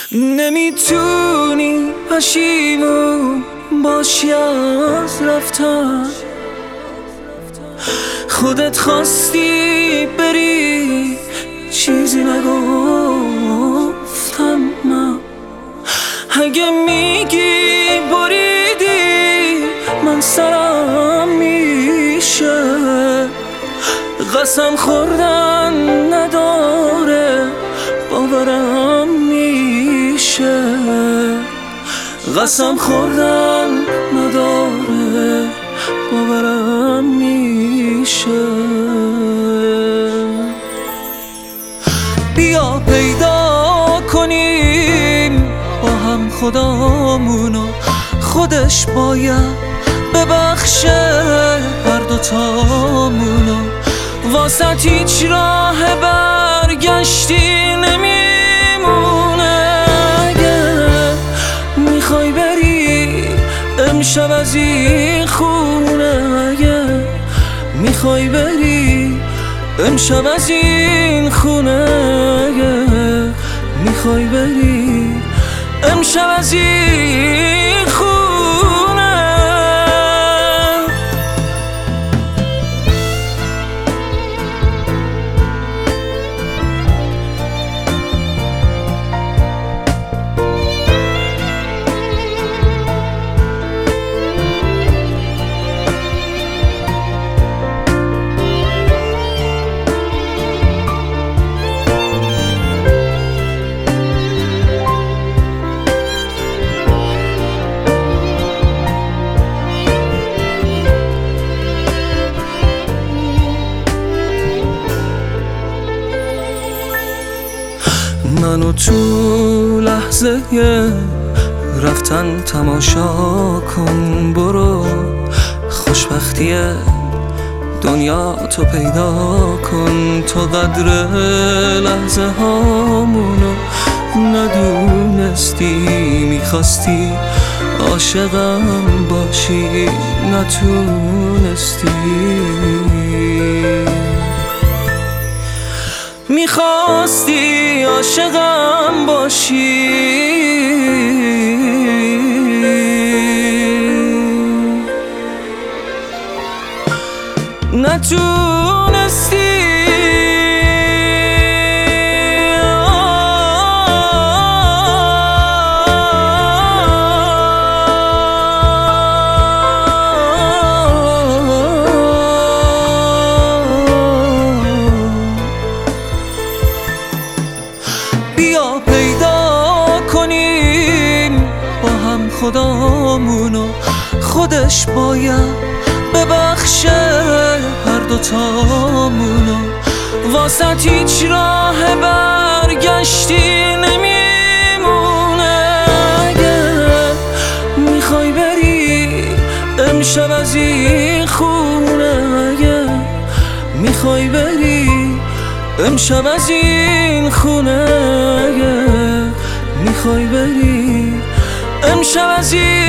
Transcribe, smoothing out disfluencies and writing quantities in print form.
نمیتونی پشیمون باشی از رفتن، خودت خواستی بری چیزی نگفتم من. اگه میگی بریدی من سرم میشه، قسم خوردن نداره باورم میشه، قسم خوردن نداره باورم میشه. بیا پیدا کنیم با هم خدامونو، خودش باید ببخشه هر دوتامونو. واسه هیچ راه برگشتی نمیمونه. اگه میخوای بری امشب از این خونه، اگه میخوای بری امشب از این خونه، اگه میخوای بری امشب از این خونه. منو تو لحظه رفتن تماشا کن، برو خوشبختی دنیا تو پیدا کن. تو قدر لحظه هامونو ندونستی، میخواستی عاشقم باشی نتونستی، میخواستی عاشقم باشی نتونستی. بیا پیدا کنیم با هم خدامونو، خودش باید ببخشه هر دوتامونو. واسه هیچ راه برگشتی نمیمونه. اگه میخوای بری امشب از این خونه، اگه میخوای بری امشب از این خونه، اگه میخوای بری امشب از این